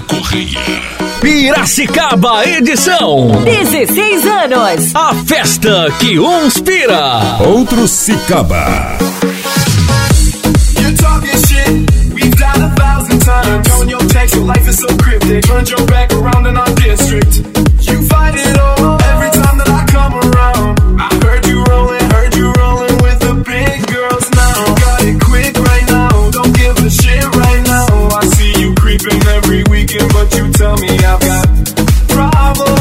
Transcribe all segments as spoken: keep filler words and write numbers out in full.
Correia. Piracicaba Edição. dezesseis anos. A festa que um inspira. Outros Cicaba. You're talking shit, we've died a thousand times. On your text, your life is so cryptic. Turned your back around in our district. You fight it all every time that I come around. I heard you rolling, heard you rolling with the big girls now. Got it quick right now, don't give a shit right now. I see you creeping every weekend, but you tell me I've got problems.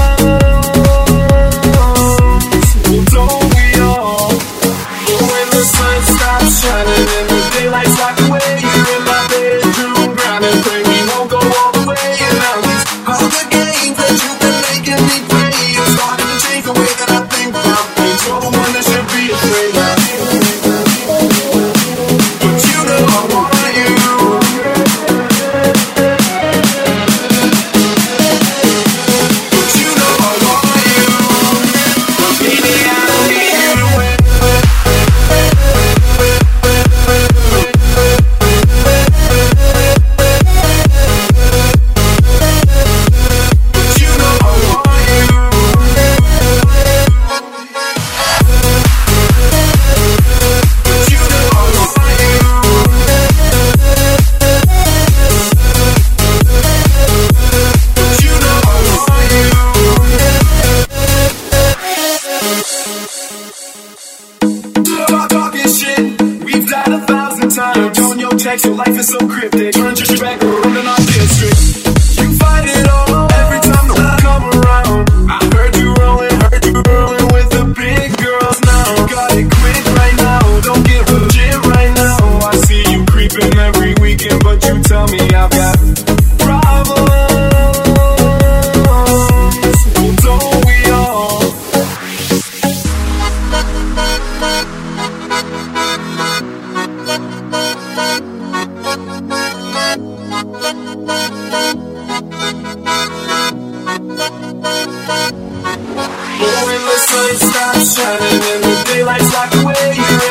Well, don't we all? But when the sun stops shining and the daylight's locked away, you're in my bedroom grinding, pray we won't go all the way. And now these other games that you've been making me play, it's starting to change the way that I think about things. You're the one that should be afraid of. But you know I want you. But you know I want you. But baby, I don't need you to win. But you know I want you. But you know I want you. But you know I want you. Stop talking shit, we've died a thousand times. On your text, your life is so cryptic. Turned your back around in our district. You fight it all every time that I come around. I heard you rolling, heard you rolling with the big girls now. Got it quick right now, don't give a shit right now. I see you creeping every weekend, but you tell me I've got problems. Well, don't we all? But when the sun stops shining and the daylight's locked away, you're